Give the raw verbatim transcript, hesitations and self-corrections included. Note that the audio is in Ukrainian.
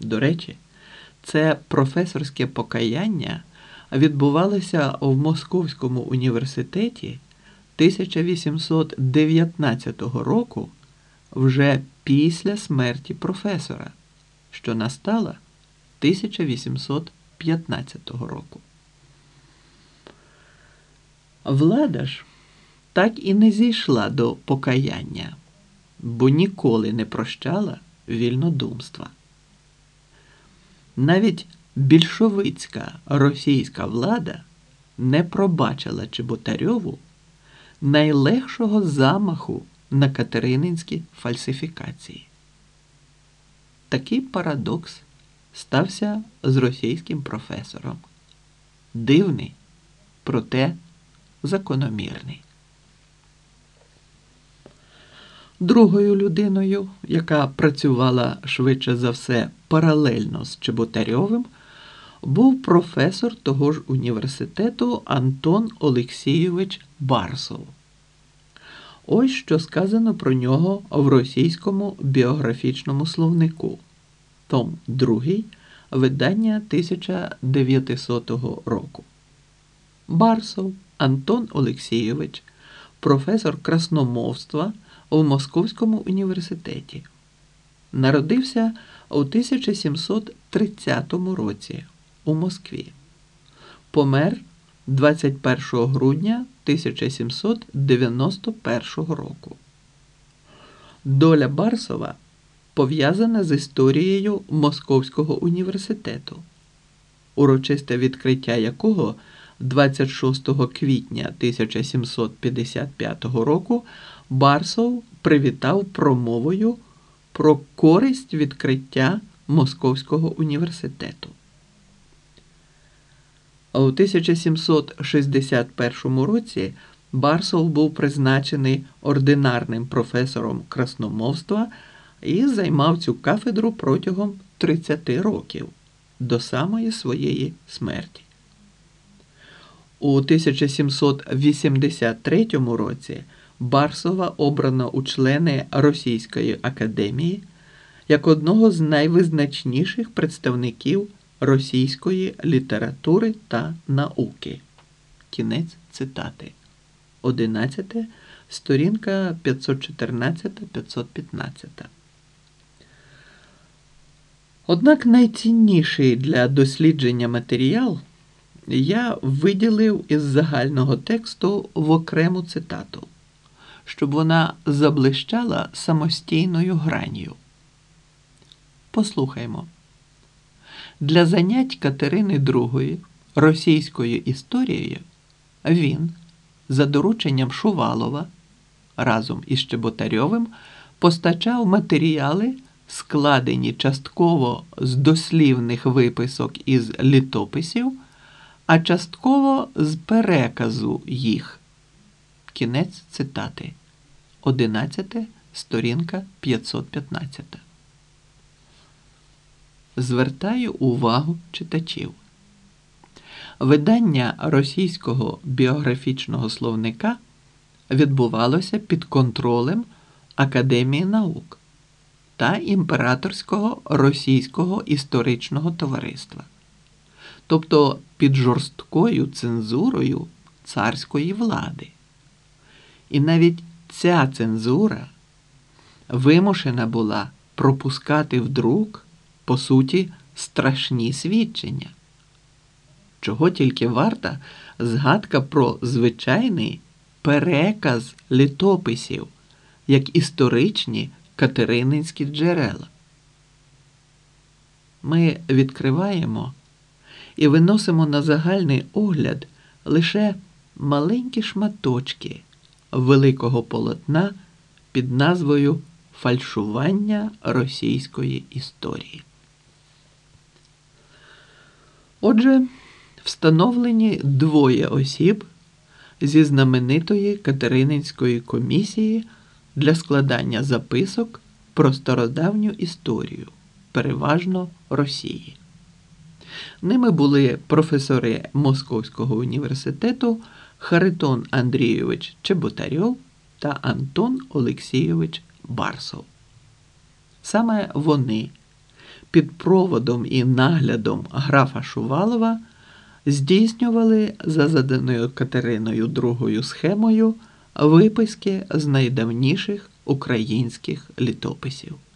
До речі, це професорське покаяння відбувалося в Московському університеті тисяча вісімсот дев'ятнадцятого року, вже після смерті професора, що настала тисяча вісімсот п'ятнадцятого року. Влада ж так і не зійшла до покаяння, бо ніколи не прощала вільнодумства. Навіть більшовицька російська влада не пробачила Чеботарьову найлегшого замаху на катерининські фальсифікації. Такий парадокс стався з російським професором. Дивний, проте закономірний. Другою людиною, яка працювала швидше за все паралельно з Чеботарьовим, був професор того ж університету Антон Олексійович Барсов. Ось що сказано про нього в російському біографічному словнику, том другий, видання тисяча дев'ятисотого року. Барсов Антон Олексійович, професор красномовства у Московському університеті. Народився у тисяча сімсот тридцятому році у Москві. Помер двадцять першого грудня тисяча сімсот дев'яносто першого року. Доля Барсова пов'язана з історією Московського університету, урочисте відкриття якого двадцять шостого квітня тисяча сімсот п'ятдесят п'ятого року Барсов привітав промовою про користь відкриття Московського університету. У тисяча сімсот шістдесят першому році Барсов був призначений ординарним професором красномовства і займав цю кафедру протягом тридцяти років, до самої своєї смерті. У тисяча сімсот вісімдесят третьому році Барсова обрано у члени Російської академії як одного з найвизначніших представників російської літератури та науки. Кінець цитати. одинадцяте, сторінка п'ятсот чотирнадцять - п'ятсот п'ятнадцять. Однак найцінніший для дослідження матеріал я виділив із загального тексту в окрему цитату, щоб вона заблищала самостійною гранью. Послухаймо. Для занять Катерини другої російською історією він, за дорученням Шувалова, разом із Чеботарьовим, постачав матеріали, складені частково з дослівних виписок із літописів, а частково з переказу їх. Кінець цитати. одинадцяте, сторінка п'ятсот п'ятнадцять. Звертаю увагу читачів. Видання російського біографічного словника відбувалося під контролем Академії наук та Імператорського російського історичного товариства, тобто під жорсткою цензурою царської влади. І навіть ця цензура вимушена була пропускати в друк, по суті, страшні свідчення. Чого тільки варта згадка про звичайний переказ літописів, як історичні катерининські джерела. Ми відкриваємо і виносимо на загальний огляд лише маленькі шматочки великого полотна під назвою «Фальшування російської історії». Отже, встановлені двоє осіб зі знаменитої Катерининської комісії для складання записок про стародавню історію, переважно Росії. Ними були професори Московського університету Харитон Андрійович Чеботарьов та Антон Олексійович Барсов. Саме вони під проводом і наглядом графа Шувалова здійснювали за заданою Катериною другою схемою виписки з найдавніших українських літописів.